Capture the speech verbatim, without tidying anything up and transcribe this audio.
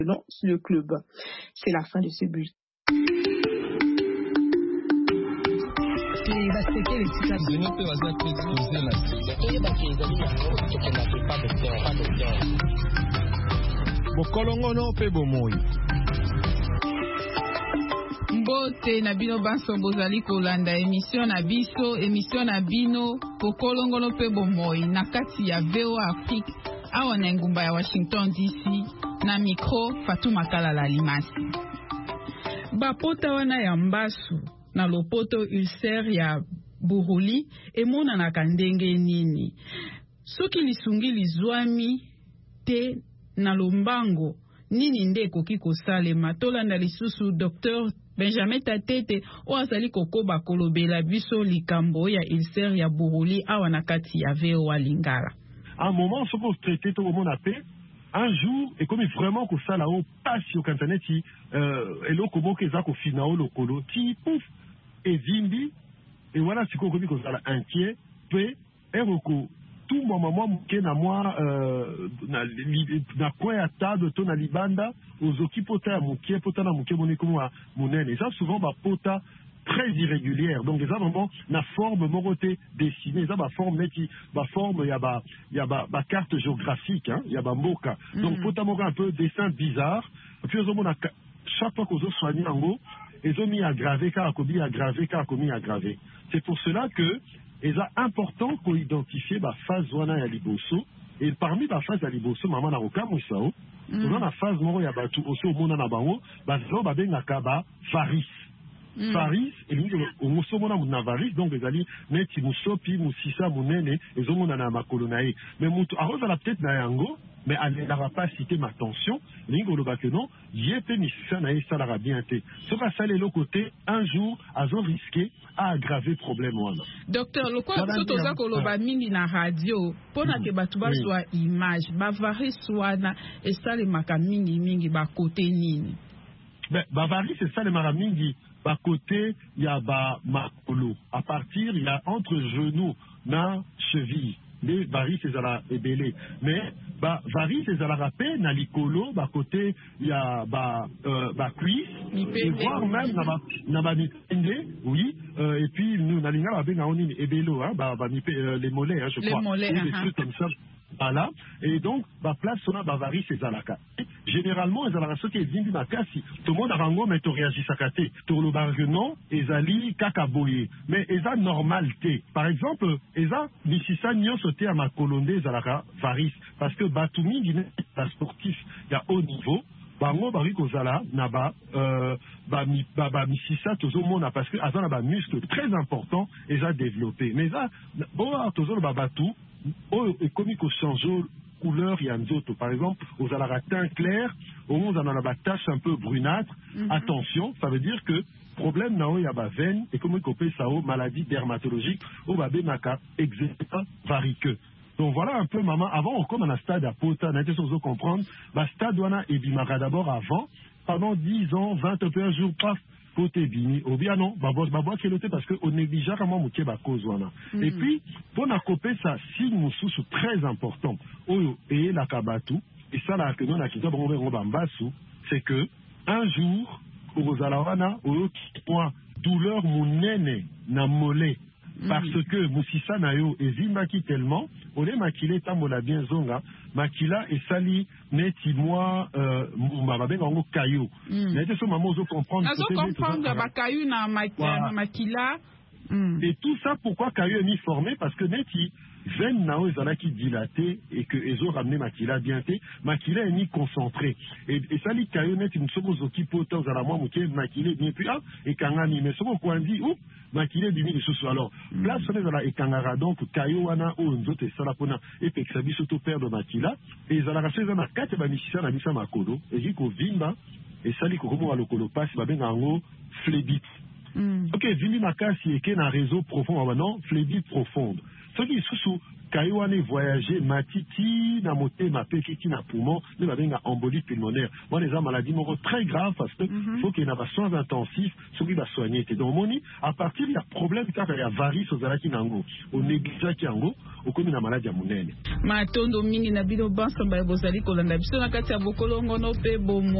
Non, sur le club. C'est la fin de ce bulletin. Mbote na bino banso bozali kolanda émission na biso émission na bino kokolongono pe bomoi na kati ya V O A Afrique awa na ngumba ya Washington D C na micro Fatou Makalala Limasi. Bapota wana ya mbasu na lopoto ulcère ya buruli emona na kandenge nini soki lisungi lizwami te na lombango nini nde koki kosalema tolanda lisusu docteur Benjamin Tatete o azali kokoba kolobela biso likambo ya ulcère ya buruli awa na kati ya V O A Lingala. À un moment, ce qu'on traitait tout le monde a fait, un jour, et comme vraiment que ça là-haut passe sur Internet, et l'eau comme que ça qu'on finit au colo, qui pouf, et zimbi, et voilà, c'est qu'on dit que ça là inquiet, peu, et roko, tout mon maman mouké na moi, na na quoi à table, ton na libanda, aux oki pota mouké, pota na mouké moné comme monen, et ça souvent bah pota très irrégulière. Donc, les vraiment la forme moroté dessinée, ça ma forme neti, ma forme il y a ba il y a ba ba carte géographique hein, il y a ba moka. Donc mm. Potamora un peu dessin bizarre. Puis aux hommes chaque fois qu'on soigne en haut, ils ont mis à graver car commis à graver car commis à graver. C'est pour cela que il est important qu'on identifie la phase zona ya liboso et parmi la phase ya liboso maman na roka moussao. Dans la phase moro ya batu aussi au monde na bango, ba zo ba benga kaba varis. Mm. Varis, et lui, on se montre na varis, donc les alliés, mais qui moussopi, moussissa, mounene, et zo mona na makolonae. Mais moutou, à rose à la tête na yango, mais elle n'aura pas cité ma tension, l'ingo le bakenon, yépe mississa nae, ça l'aura bien été. Ce va saler l'autre côté, un jour, à zo risqué, à aggraver problème, wana. Docteur, le quoi, tout aux akoloba mini na radio, pona ke batuba soit image, ba varis wana, et ça les makamingi mingi, ba côté nini. Ben, ba varis, c'est ça les makamingi. Bas côté, il y a bas makolo. À partir, il y a entre genoux, na cheville. Les varis, c'est à la ébélé. Mais, bah, varis, c'est à la rapé, na likolo, bas côté, il y a bas, euh, bas cuisse. Et voire même, na ba, na ba nipende, oui. Euh, et puis, nous, na linga, bah, ben, na oni, ébélo, hein, bah, bah, euh, les mollets, hein, je crois. Les mollets, des trucs comme ça. Voilà. Et donc, bah, place, on a, bah, varis, c'est à la cas. Généralement, ils ont la qui est dit makasi. Tout le monde a rango, mais tu réagis à côté. Tout le bargenon, ils allient kakaboye. Mais ils ont normalité. Par exemple, ils ont, d'ici ça, n'y ont sauté à ma colonne, ils ont la varis. Parce que Batoumi, il est sportif, il y a haut niveau. Bango bari kozala naba euh ba mi ba ba misisa tozo mona parce que azana ba muscle très important et ça développé mais ça bon tozo ba batu oh et comme il change couleur yanzoto par exemple aux alara teint clair au monde on a ba tache un peu brunâtre mm-hmm. Attention ça veut dire que problème nao ya ba veine et comme il copé ça au maladie dermatologique au ba benaka eczéma variqueux. Donc voilà un peu, maman. Avant, on comme un stade à Pota, on a été sans comprendre. Le stade wana et bimara d'abord avant, pendant dix ans, vingt peu un jour, paf, Poté bini. Ou bien non, babos, babos, qui est parce qu'on néglige comment mouké ba cause wana. Et puis, pour n'accoper ça, signe moussou très important. Oyo, et la kabatu, et ça, là, que nous, on a quitté, bon, on va en c'est que, un jour, au Rosalawana, oyo, qui point, douleur mounene, na mollet. Parce que Moussissa Nayo et Zimaki tellement, on est maquillé tambola bien zonga, makila et sali neti moi euh mababe ngango caillou. Mais c'est ce moment où comprendre. Nous comprendre ba caillou na makila. Et tout ça pourquoi caillou est mis formé parce que neti veine nao ezalaki dilaté et que ezo ramené makila bien té, makila est mis concentré. Et et sali caillou neti msomo zoki pota ozala moi muké makila bien puis ah et kangani mais somo kwandi ou makile bimi lisusu alors place on est dans la ekangara donc kayo wana o nzoto esala pona epekisa biso to perdre makila et ezala raso ezana kati ba misisa na bisa makolo eki ko vimba esali ko komo lokolo pasi ba benga ngo phlébite Mm. Ok, vimi makasi eke na réseau profond wa non, phlébi profonde. Ce qui sous Kaiwane voyager matiti na motema pekiti na poumon ne va benga embolie pulmonaire. Moi les maladies sont très graves parce que Mm-hmm. faut qu'il y ait des soins intensifs ceux qui va soigner. Donc moni à partir il y a problème car il y a varices aux alaki nango, au négligence yango, au comme na maladie à monene. Matondo mingi na bino bansa ba bozali kolanda biso na kati ya bokolongo no pe bomo